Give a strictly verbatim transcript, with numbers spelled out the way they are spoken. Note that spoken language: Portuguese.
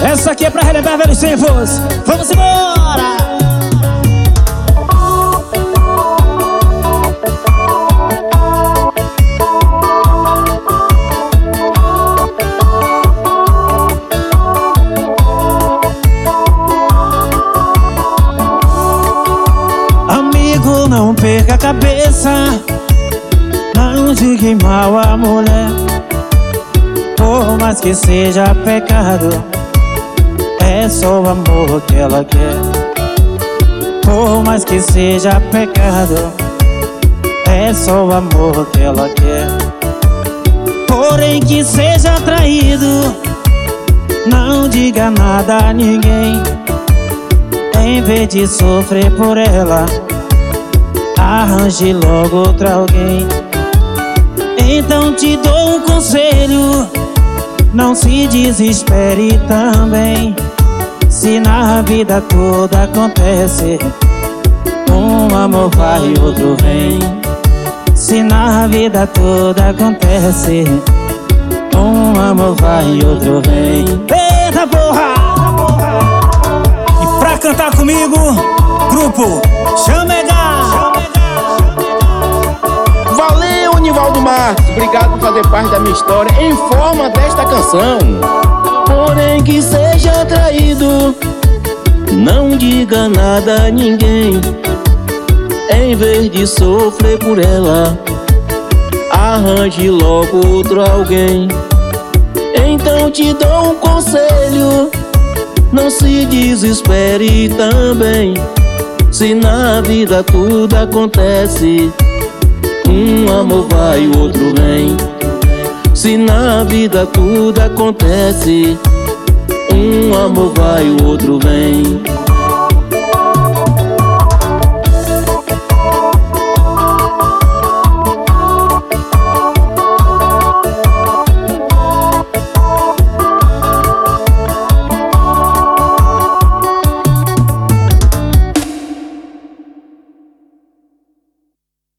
Essa aqui é pra relembrar velhos tempos. Vamos embora! Amigo, não perca a cabeça, não diga mal a mulher. Por mais que seja pecado, é só o amor que ela quer. Por mais que seja pecado, é só o amor que ela quer. Porém que seja traído, não diga nada a ninguém. Em vez de sofrer por ela, arranje logo outra alguém. Então te dou um conselho, não se desespere também. Se na vida toda acontece, um amor vai e outro vem. Se na vida toda acontece, um amor vai e outro vem. Eita porra! E pra cantar comigo, grupo Chamega! Valeu, Nivaldo Marques, obrigado por fazer parte da minha história em forma desta canção. Porém que seja traído, não diga nada a ninguém. Em vez de sofrer por ela, arranje logo outro alguém. Então te dou um conselho, não se desespere também. Se na vida tudo acontece, um amor vai, o outro vem. Se na vida tudo acontece, um amor vai, o outro vem.